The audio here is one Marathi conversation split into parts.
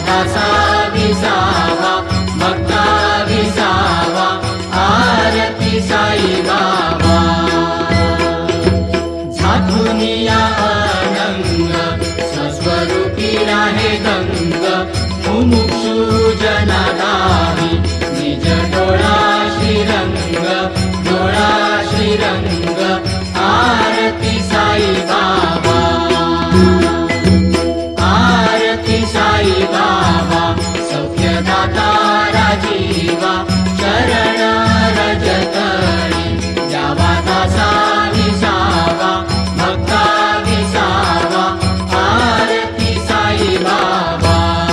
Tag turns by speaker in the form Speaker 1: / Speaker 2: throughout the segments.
Speaker 1: दासा विसावा भक्ता विसावा आरती साई बाबा झाकुनिया अनंग स्वस्वरूपी राहे गंग मुमुक्षु जनादाही निज डोळा श्रीरंग डोळा श्रीरंग आरती साई बाबा आरती साई बाबा सौख्यदाता राजीवा चरण रजतळी द्यावा दासा विसावा भक्ता विसावा आरती साई बाबा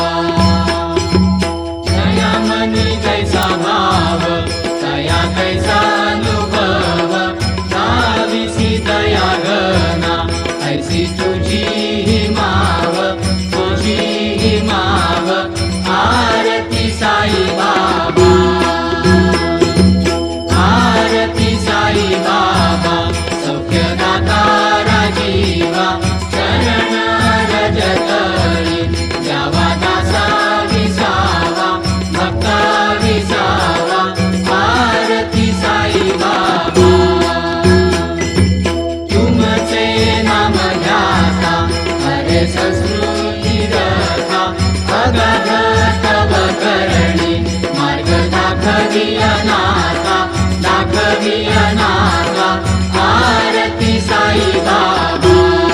Speaker 1: जया मनी जैसा भाव तया कैसा अनुभव दाविसी दया गना ऐसी तुझी ही माव तुझी ही माव आरती साई बाबा आरती साई बाबा सौख्यदाता राजीवा चरण रजतळी द्यावा दासा विसावा भक्ता विसावा आरती साई बाबा तुमचे नाम घ्याता हरे संस्कृती रथा अगाध तव करणी मार्ग दाखवी अनाथा आरती साई बाबा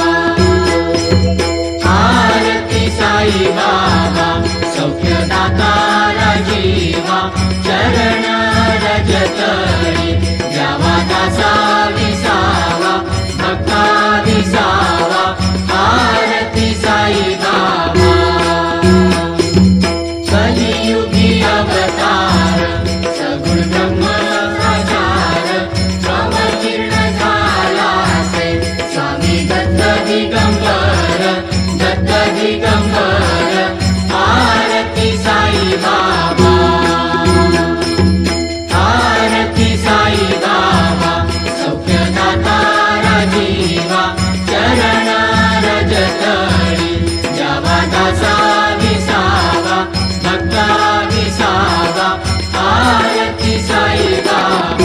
Speaker 1: आरती साई बाबा सौख्यदाता राजीवा चरण रजतळी द्यावा दासा विसावा भक्ता विसावा आरती साई बाबा कलियुगी अवतार सगुण ब्रह्म आचार अवतीर्ण झाला से स्वामी दत्त दिगंबर आरती साई बाबा आरती साई बाबा सौख्यदाता राजीवा चरण रजतळी द्यावा दासा विसावा भक्ता विसावा आरती साई बाबा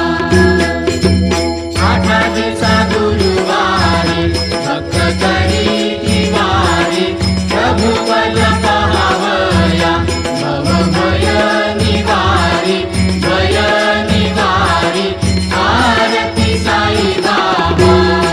Speaker 1: आठा दिवसा गुरुवारी भक्त करी दिवारी प्रभु पद पहावया भवभय निवारी आरती साई बाबा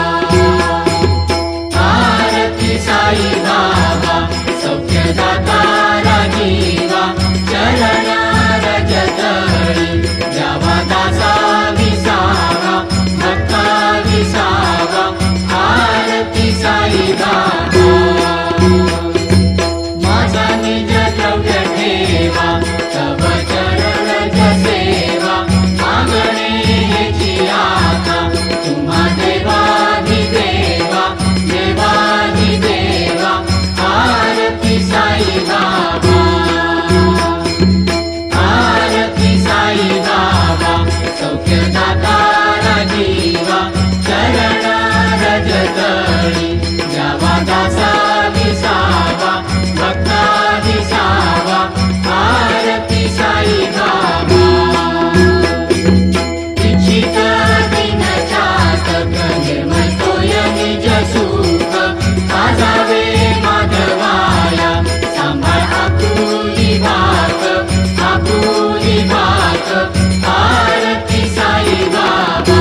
Speaker 1: आरती साई बाबा सौख्यदाता राजीवा चरण रजतळी द्यावा दासा विसावा भक्ता विसावा आरती साई बाबा माझा निज द्रव्य ठेवा तव चरण सेवा मागणे हेची आता तुम्हा देवाधिदेवा आरती साई बाबा आरती साई बाबा सौख्यदाता राजीवा चरण रजतळी द्यावा दासा विसावा भक्ता विसावा आरती साई बाबा इच्छित दिन चातक निर्मतोय निज सुख आजावे माधवाया सांभाळ आपुली भात आरती साई बाबा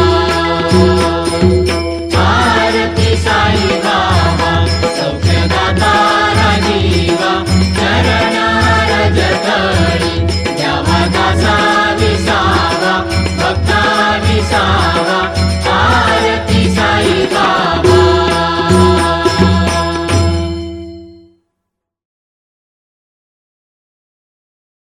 Speaker 1: आरती साई बाबा सौख्यदाता राजीवा चरण रजतळी द्यावा दासा विसावा भक्ता विसावा